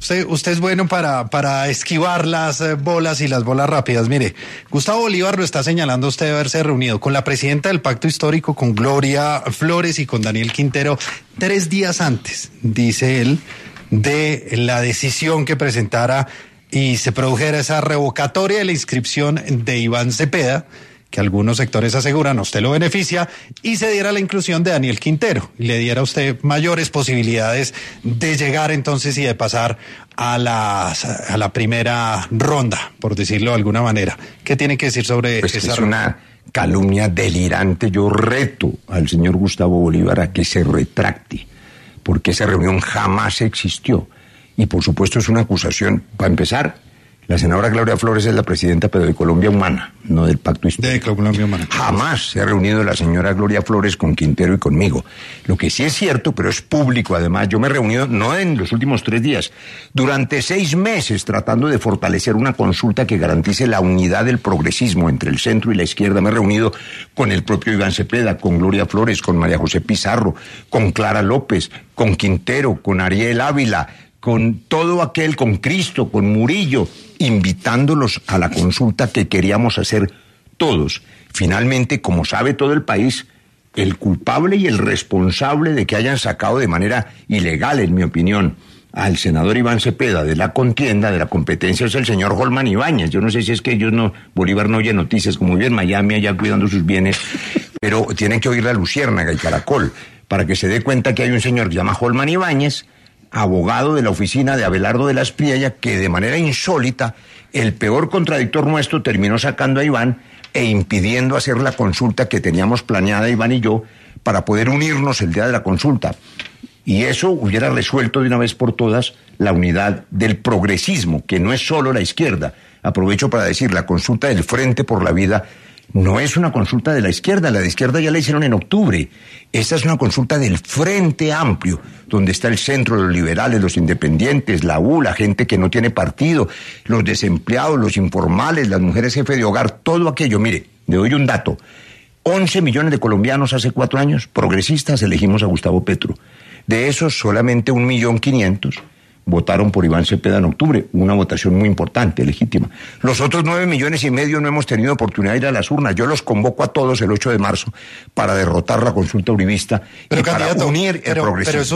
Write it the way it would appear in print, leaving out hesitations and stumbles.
Usted es bueno para esquivar las bolas y las bolas rápidas. Mire, Gustavo Bolívar lo está señalando usted de haberse reunido con la presidenta del Pacto Histórico, con Gloria Flores y con Daniel Quintero 3 días antes, dice él, de la decisión que presentara y se produjera esa revocatoria de la inscripción de Iván Cepeda, que algunos sectores aseguran a usted lo beneficia, y se diera la inclusión de Daniel Quintero, y le diera a usted mayores posibilidades de llegar entonces y de pasar a la primera ronda, por decirlo de alguna manera. ¿Qué tiene que decir sobre pues esa es una calumnia delirante? Yo reto al señor Gustavo Bolívar a que se retracte, porque esa reunión jamás existió. Y por supuesto es una acusación. Para empezar, la senadora Gloria Flores es la presidenta, pero de Colombia Humana, no del Pacto Histórico. De Colombia Humana. Jamás se ha reunido la señora Gloria Flores con Quintero y conmigo. Lo que sí es cierto, pero es público además, yo me he reunido, no en los últimos 3 días, durante 6 meses tratando de fortalecer una consulta que garantice la unidad del progresismo entre el centro y la izquierda. Me he reunido con el propio Iván Cepeda, con Gloria Flores, con María José Pizarro, con Clara López, con Quintero, con Ariel Ávila, con todo aquel, con Cristo, con Murillo, invitándolos a la consulta que queríamos hacer todos. Finalmente, como sabe todo el país, el culpable y el responsable de que hayan sacado de manera ilegal, en mi opinión, al senador Iván Cepeda de la contienda, de la competencia, es el señor Holman Ibáñez. Yo no sé si es que Bolívar no oye noticias, como vive en Miami allá cuidando sus bienes, pero tienen que oír la Luciérnaga y Caracol para que se dé cuenta que hay un señor que se llama Holman Ibáñez, abogado de la oficina de Abelardo de la Espriella, que de manera insólita, el peor contradictor nuestro terminó sacando a Iván e impidiendo hacer la consulta que teníamos planeada Iván y yo para poder unirnos el día de la consulta. Y eso hubiera resuelto de una vez por todas la unidad del progresismo, que no es solo la izquierda. Aprovecho para decir, la consulta del Frente por la Vida no es una consulta de la izquierda ya la hicieron en octubre. Esta es una consulta del Frente Amplio, donde está el centro, los liberales, los independientes, la U, la gente que no tiene partido, los desempleados, los informales, las mujeres jefe de hogar, todo aquello. Mire, le doy un dato. 11 millones de colombianos hace 4 años, progresistas, elegimos a Gustavo Petro. De esos, solamente 1.500.000 votaron por Iván Cepeda en octubre, una votación muy importante, legítima. Los otros 9,5 millones no hemos tenido oportunidad de ir a las urnas. Yo los convoco a todos el 8 de marzo para derrotar la consulta uribista y para unir el progresismo.